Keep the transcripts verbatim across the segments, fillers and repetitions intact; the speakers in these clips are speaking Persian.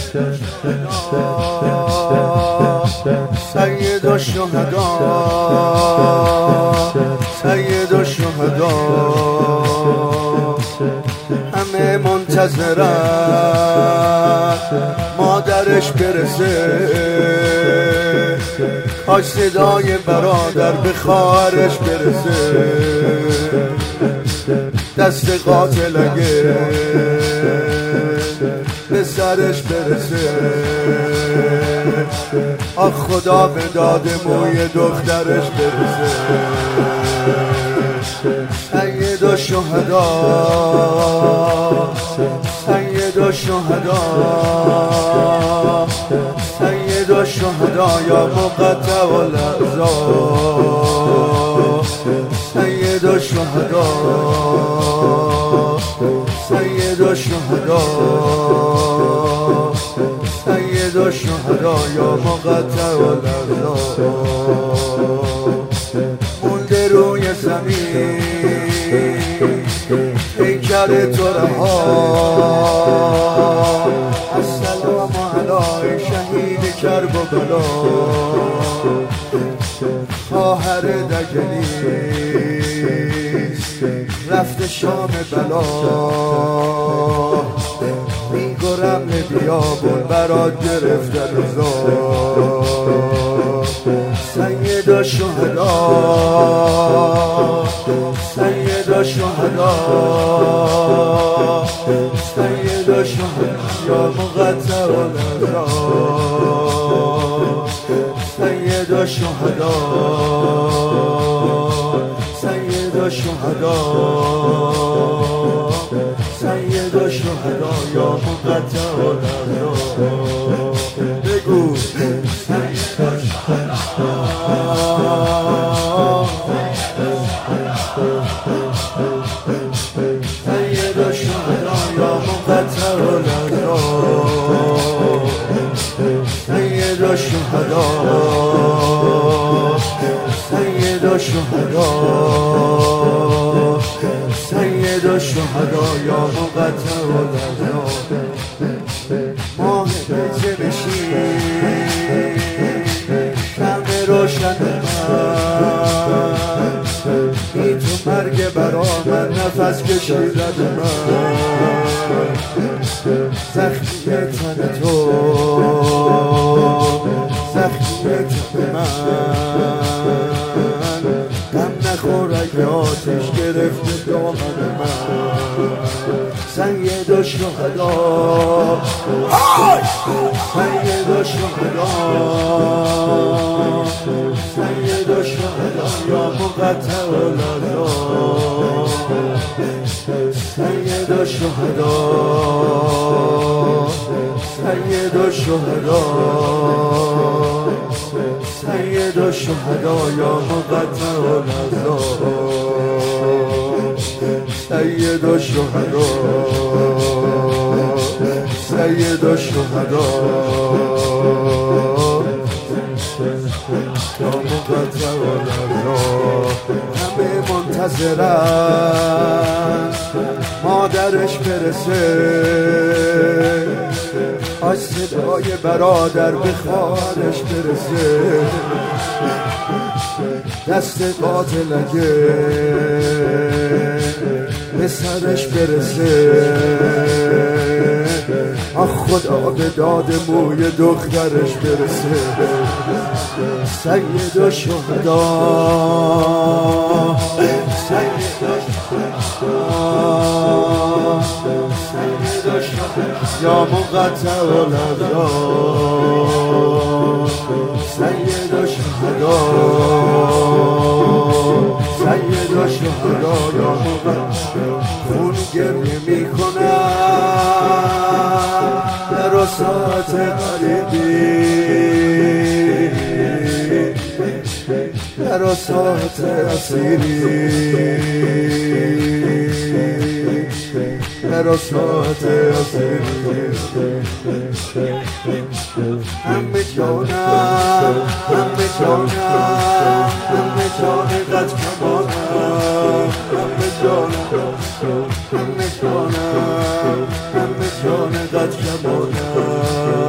سید الشهدا سید الشهدا همه منتظرن مادرش برسه، کاش صدای برادر به خواهرش برسه. دست قاتل اگه به سرش برسه، آخ خدا به داد موی دخترش برسه. سید الشهدا سید الشهدا سید الشهدا یا مقطع الاعضاء. سید الشهدا سید الشهدا سید الشهدا یا مقطع الاعضاء. مونده روی زمین پیکر تو رها، السلام علی شهید کرب و بلا. خواهر دجلیست رفته شام بلا، میگرم بیابون برات گرفته رضا. سید الشهدا سید الشهدا سید الشهدا یا مقطع الاعضاء. سید الشهدا سید الشهدا سید الشهدا یا مقطع الاعضاء. بگو سید الشهدا سید الشهدا یا مقطع الاعضاء. سید الشهدا سید الشهدا سید الشهدا یا مقطع الاعضاء. ماه بچه بشین کم روشن من، بی تو مرگ برا من نفس کشیدن من. زخمی تن تو زخمی تن من، غم نخور اگه آتش گرفته دامن من. سید الشهدا سید الشهدا سید الشهدا یا مقطع الاعضاء. سید الشهدا سید الشهدا سید الشهدا یا مقطع الاعضاء. سید الشهدا سید الشهدا یا مقطع الاعضاء. همه منتظرن مادرش برسه، از صدای برادر به خواهرش برسه. دست قاتل اگه به سرش برسه، آخ خدا به داد موی دخترش برسه. سید الشهدا سید الشهدا سید الشهدا یا مقطع الاعضاء. سید الشهدا سید الشهدا یا مقطع. خون گریه میکنم در ساعت غریبی، در ساعت اسیری، در ساعت اسیری. همه جانم همه جانم همه جان قد کمانم. همه جانم همه جانم همه جان قد کمانم.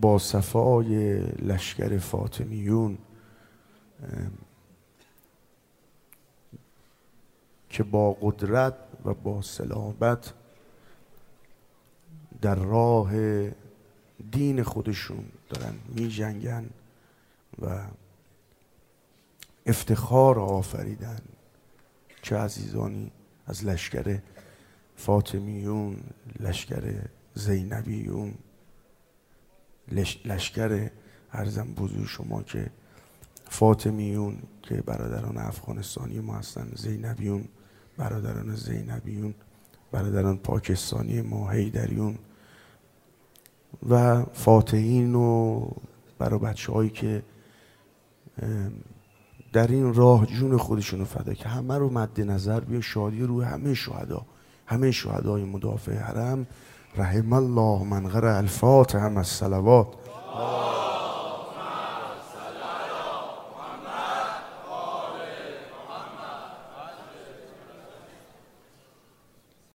با صفای لشکر فاطمیون که با قدرت و با صلابت در راه دین خودشون دارن می جنگن و افتخار آفریدن. چه عزیزانی از لشکر فاطمیون، لشکر زینبیون، لشکر عرضم بزرگ شما که فاطمیون که برادران افغانستانی ما هستن، زینبیون برادران زینبیون، برادران پاکستانی ما حیدریون و فاتحین و برای بچه هایی که در این راه جون خودشونو فدا که همه رو مد نظر بیا. شادی روی همه شهدا، همه شهدای مدافع حرم. رحم الله من قرأ الفاتحه مع الصلوات.